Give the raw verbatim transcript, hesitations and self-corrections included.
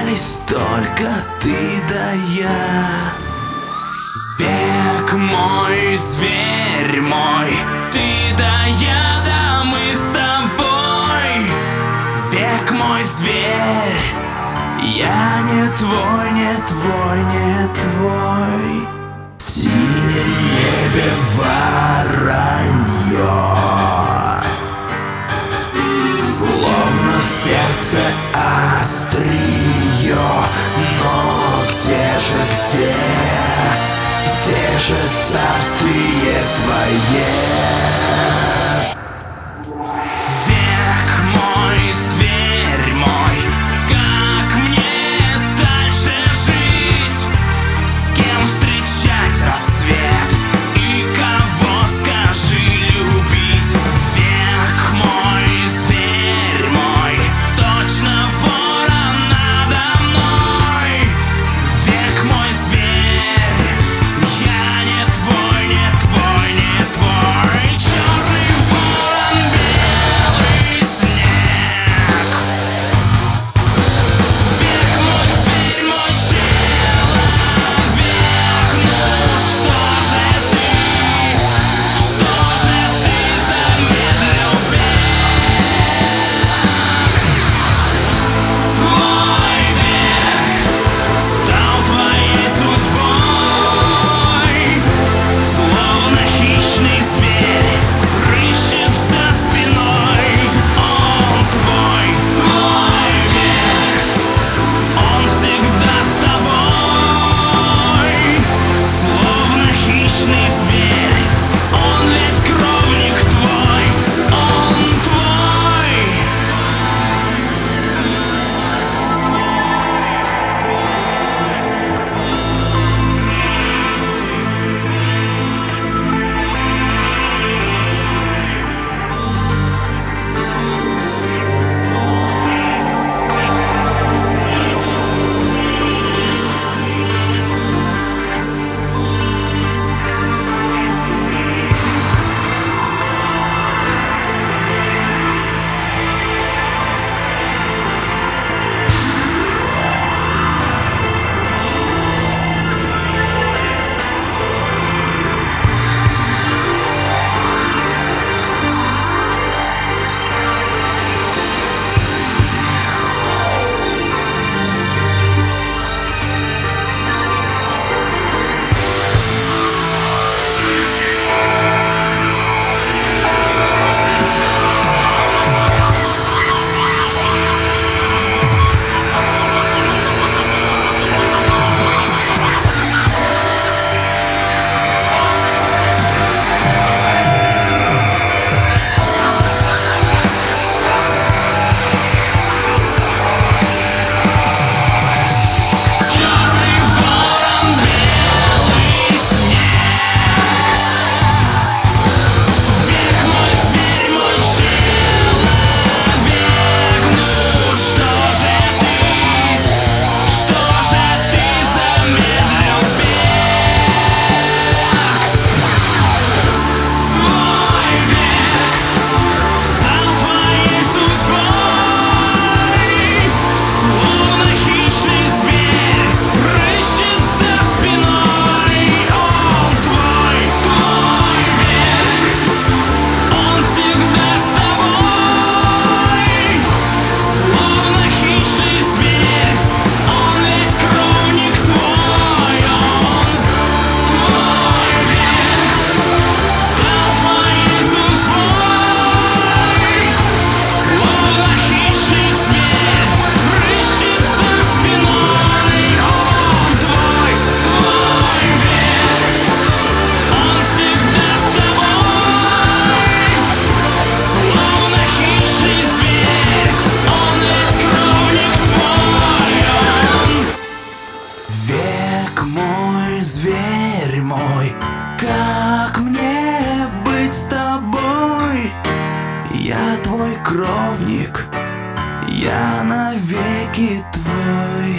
остались только ты да я. Век мой, зверь мой, ты да я, да мы с тобой. Век мой, зверь, я не твой, не твой, не твой. В синем небе воронье, словно в сердце острие. Но где же, где, где же царствие твое? Век мой, зверь мой, как мне дальше жить? С кем встречать рассвет и кого, скажи, любить? Век мой, зверь мой, точно ворон надо мной. Век мой, зверь, я не твой, не твой, не твой. Черный ворон, белый снег. Век мой, зверь мой, человек. Ну что же ты, что же ты замедлил бег? Твой век стал твоей судьбой, словно хищный зверь рыщет за спиной. Он твой, твой век, он всегда с тобой, словно хищный зверь. Он ведь кровник твой, он твой. Черный ворон, белый снег. Век мой, зверь мой, человек. Ну что же ты, что же ты замедлил бег? Твой век стал твоей судьбой, словно хищный зверь рыщет за спиной. Он твой, твой век, он всегда с тобой, словно хищный зверь. Он ведь кровник твой, он твой век стал твоей судьбой, словно хищный зверь рыщет за спиной. Он твой, твой век, он всегда с тобой, словно хищный зверь. Он ведь кровник твой, он. Век мой, зверь мой, как мне быть с тобой? Я твой кровник, я навеки твой.